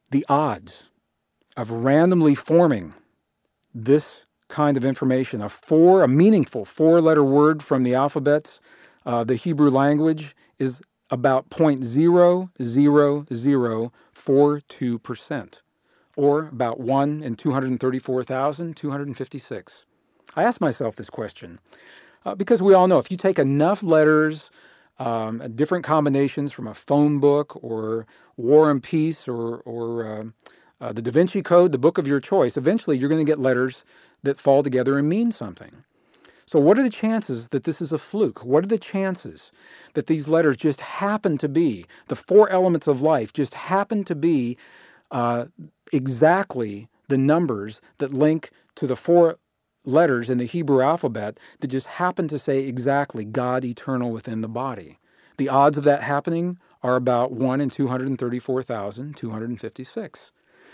The odds of randomly forming this kind of information, a meaningful four-letter word from the alphabets, the Hebrew language, is about 0.00042%, or about 1 in 234,256. I asked myself this question because we all know if you take enough letters, different combinations from a phone book or War and Peace or the Da Vinci Code, the book of your choice, eventually you're going to get letters that fall together and mean something. So what are the chances that this is a fluke? What are the chances that these letters just happen to be, the four elements of life just happen to be exactly the numbers that link to the four letters in the Hebrew alphabet that just happen to say exactly God eternal within the body? The odds of that happening are about 1 in 234,256.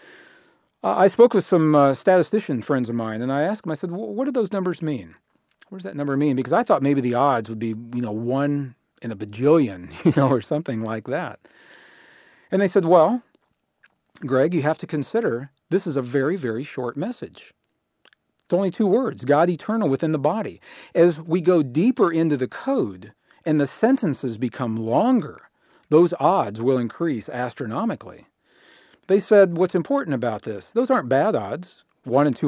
I spoke with some statistician friends of mine, and I asked them, I said, what do those numbers mean? What does that number mean? Because I thought maybe the odds would be, 1 in a bajillion, or something like that. And they said, well, Greg, you have to consider this is a very, very short message. It's only 2 words, God eternal within the body. As we go deeper into the code and the sentences become longer, those odds will increase astronomically. They said, what's important about this? Those aren't bad odds, 1 in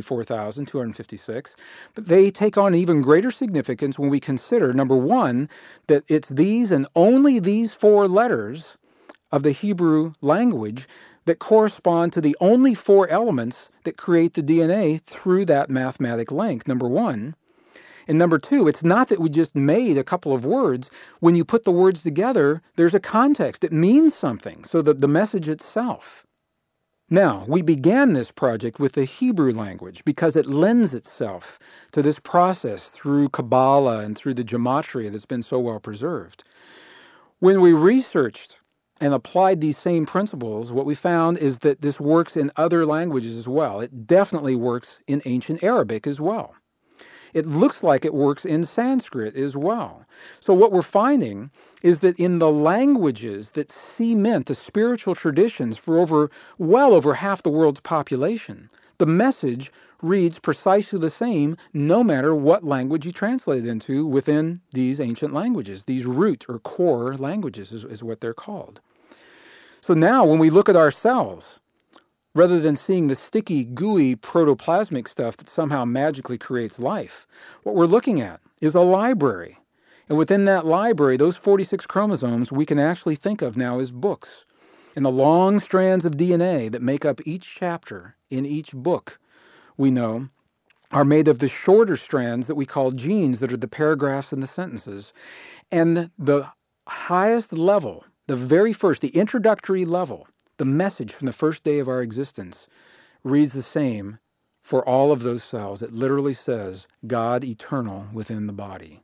234,256, but they take on even greater significance when we consider, number one, that it's these and only these 4 letters of the Hebrew language that correspond to the only 4 elements that create the DNA through that mathematic link, number one. And number 2, it's not that we just made a couple of words. When you put the words together, there's a context. It means something, so that the message itself. Now, we began this project with the Hebrew language because it lends itself to this process through Kabbalah and through the gematria that's been so well preserved. When we researched and applied these same principles, what we found is that this works in other languages as well. It definitely works in ancient Arabic as well. It looks like it works in Sanskrit as well. So what we're finding is that in the languages that cement the spiritual traditions for well over half the world's population, the message reads precisely the same no matter what language you translate it into within these ancient languages. These root or core languages is what they're called. So now when we look at our cells, rather than seeing the sticky, gooey, protoplasmic stuff that somehow magically creates life, what we're looking at is a library. And within that library, those 46 chromosomes we can actually think of now as books. And the long strands of DNA that make up each chapter in each book, we know, are made of the shorter strands that we call genes that are the paragraphs and the sentences. And the highest level, the very first, the introductory level, the message from the first day of our existence reads the same for all of those cells. It literally says, God eternal within the body.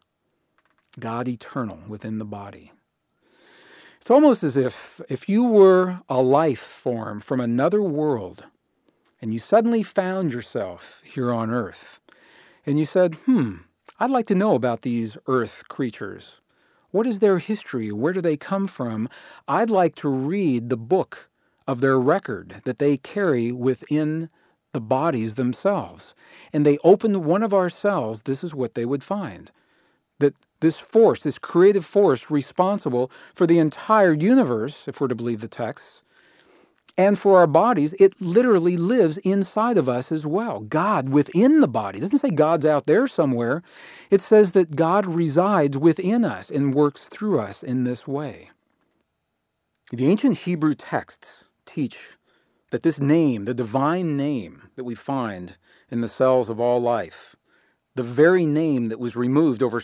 God eternal within the body. It's almost as if you were a life form from another world and you suddenly found yourself here on Earth and you said, I'd like to know about these Earth creatures. What is their history? Where do they come from? I'd like to read the book of their record that they carry within the bodies themselves. And they opened one of our cells, this is what they would find. That this force, this creative force responsible for the entire universe, if we're to believe the texts, and for our bodies, it literally lives inside of us as well. God within the body. It doesn't say God's out there somewhere. It says that God resides within us and works through us in this way. The ancient Hebrew texts teach that this name, the divine name that we find in the cells of all life, the very name that was removed over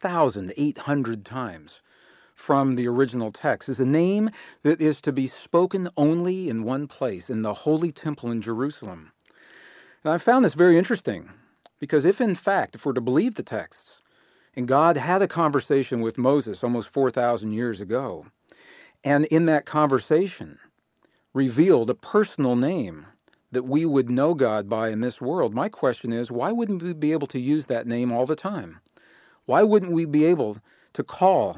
6,800 times from the original text, is a name that is to be spoken only in one place, in the Holy Temple in Jerusalem. And I found this very interesting, because if in fact, if we're to believe the texts, and God had a conversation with Moses almost 4,000 years ago, and in that conversation revealed a personal name that we would know God by in this world, my question is, why wouldn't we be able to use that name all the time? Why wouldn't we be able to call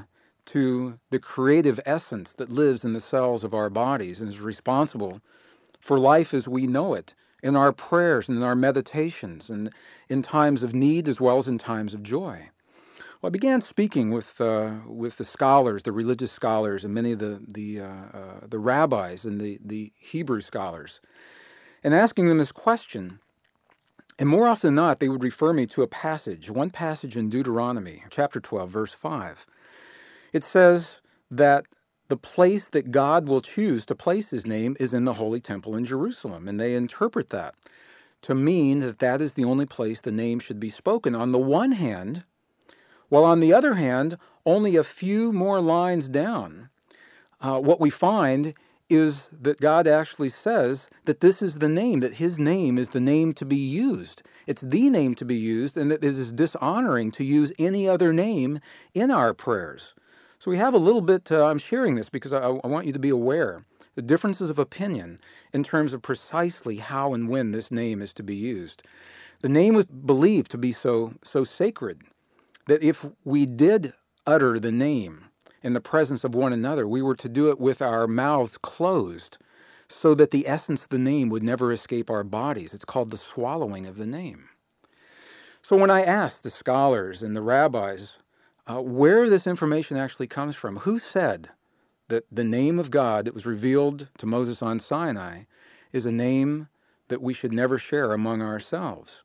to the creative essence that lives in the cells of our bodies and is responsible for life as we know it in our prayers and in our meditations and in times of need as well as in times of joy. Well, I began speaking with the scholars, the religious scholars, and many of the rabbis and the Hebrew scholars, and asking them this question. And more often than not, they would refer me to one passage in Deuteronomy, chapter 12, verse 5. It says that the place that God will choose to place his name is in the Holy Temple in Jerusalem, and they interpret that to mean that that is the only place the name should be spoken on the one hand, while on the other hand, only a few more lines down, what we find is that God actually says that this is the name, that his name is the name to be used. It's the name to be used, and that it is dishonoring to use any other name in our prayers. So we have a little bit, I'm sharing this because I want you to be aware, the differences of opinion in terms of precisely how and when this name is to be used. The name was believed to be so sacred that if we did utter the name in the presence of one another, we were to do it with our mouths closed so that the essence of the name would never escape our bodies. It's called the swallowing of the name. So when I asked the scholars and the rabbis where this information actually comes from, who said that the name of God that was revealed to Moses on Sinai is a name that we should never share among ourselves?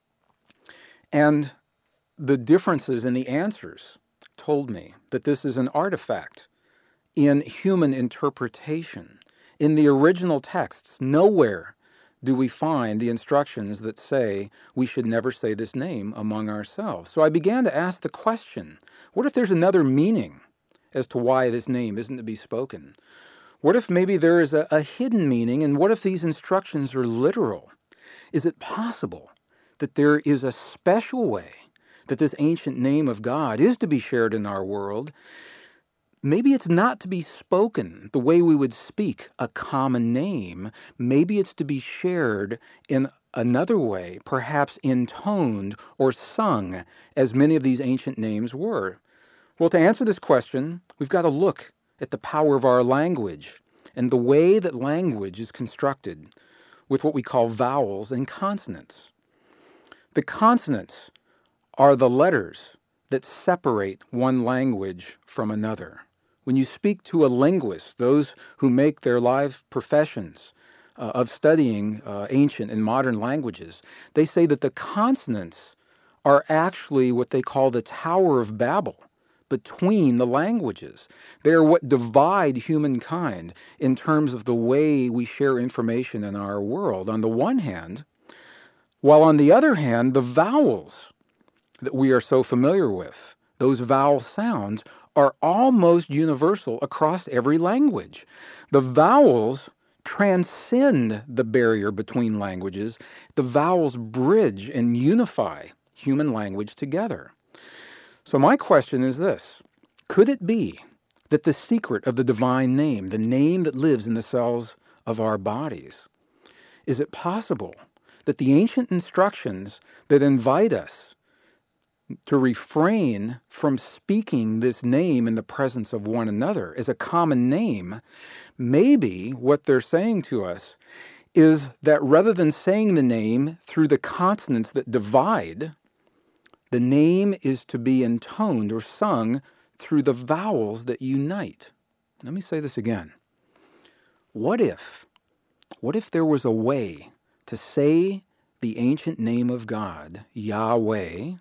And the differences in the answers told me that this is an artifact in human interpretation. In the original texts, nowhere do we find the instructions that say we should never say this name among ourselves. So I began to ask the question, what if there's another meaning as to why this name isn't to be spoken? What if maybe there is a hidden meaning, and what if these instructions are literal? Is it possible that there is a special way that this ancient name of God is to be shared in our world? Maybe it's not to be spoken the way we would speak a common name. Maybe it's to be shared in another way, perhaps intoned or sung, as many of these ancient names were. Well, to answer this question, we've got to look at the power of our language and the way that language is constructed with what we call vowels and consonants. The consonants are the letters that separate one language from another. When you speak to a linguist, those who make their life professions of studying ancient and modern languages, they say that the consonants are actually what they call the Tower of Babel between the languages. They are what divide humankind in terms of the way we share information in our world, on the one hand, while on the other hand, the vowels that we are so familiar with, those vowel sounds, are almost universal across every language. The vowels transcend the barrier between languages. The vowels bridge and unify human language together. So my question is this: could it be that the secret of the divine name, the name that lives in the cells of our bodies, is it possible that the ancient instructions that invite us to refrain from speaking this name in the presence of one another as a common name, maybe what they're saying to us is that rather than saying the name through the consonants that divide, the name is to be intoned or sung through the vowels that unite. Let me say this again. What if there was a way to say the ancient name of God, Yahweh,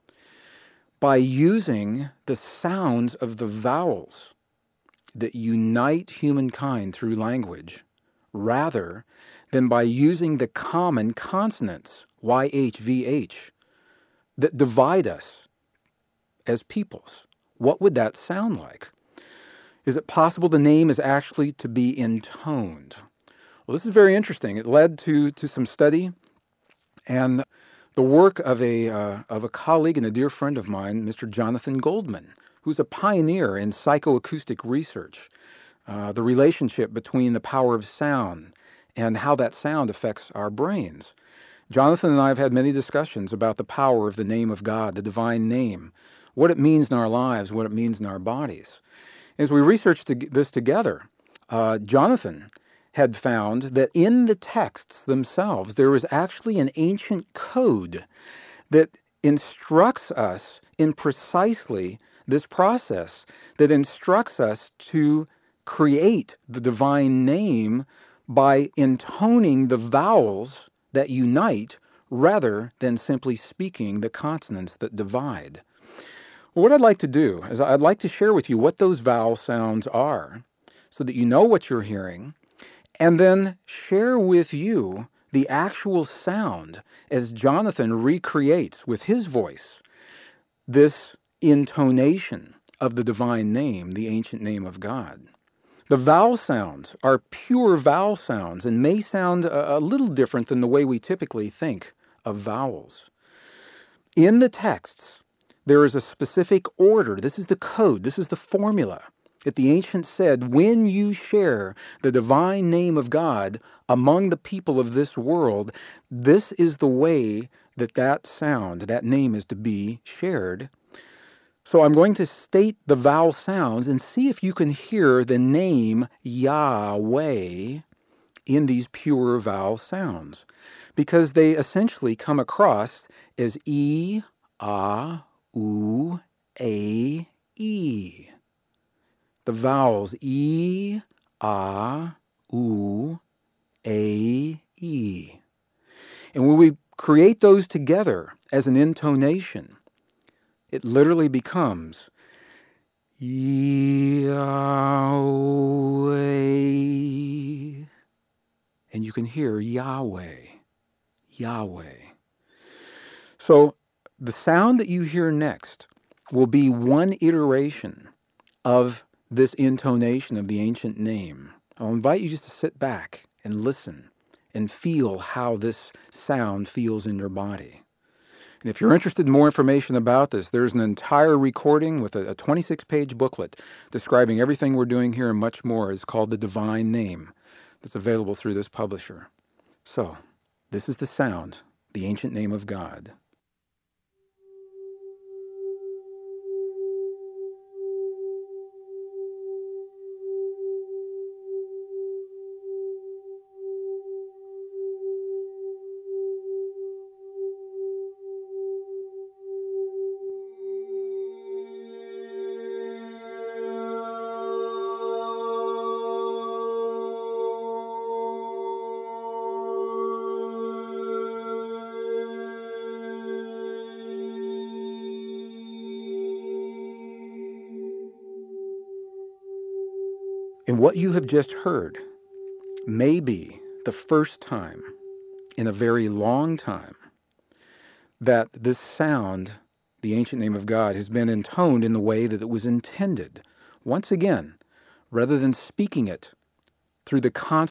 by using the sounds of the vowels that unite humankind through language, rather than by using the common consonants, YH, VH, that divide us as peoples? What would that sound like? Is it possible the name is actually to be intoned? Well, this is very interesting. It led to some study and the work of a colleague and a dear friend of mine, Mr. Jonathan Goldman, who's a pioneer in psychoacoustic research, the relationship between the power of sound and how that sound affects our brains. Jonathan and I have had many discussions about the power of the name of God, the divine name, what it means in our lives, what it means in our bodies. As we researched this together, Jonathan had found that in the texts themselves, there was actually an ancient code that instructs us in precisely this process, that instructs us to create the divine name by intoning the vowels that unite rather than simply speaking the consonants that divide. Well, what I'd like to do is I'd like to share with you what those vowel sounds are so that you know what you're hearing, and then share with you the actual sound as Jonathan recreates with his voice this intonation of the divine name, the ancient name of God. The vowel sounds are pure vowel sounds and may sound a little different than the way we typically think of vowels. In the texts, there is a specific order. This is the code. This is the formula that the ancients said, when you share the divine name of God among the people of this world, this is the way that sound, that name is to be shared. So I'm going to state the vowel sounds and see if you can hear the name Yahweh in these pure vowel sounds, because they essentially come across as E, Ah, U, A, E. The vowels E, Ah, U, A, E. And when we create those together as an intonation, it literally becomes Yahweh. And you can hear Yahweh, Yahweh. So the sound that you hear next will be one iteration of this intonation of the ancient name. I'll invite you just to sit back and listen and feel how this sound feels in your body. And if you're interested in more information about this, there's an entire recording with a 26-page booklet describing everything we're doing here and much more. It's called The Divine Name. That's available through this publisher. So, this is the sound, the ancient name of God. And what you have just heard may be the first time in a very long time that this sound, the ancient name of God, has been intoned in the way that it was intended. Once again, rather than speaking it through the constant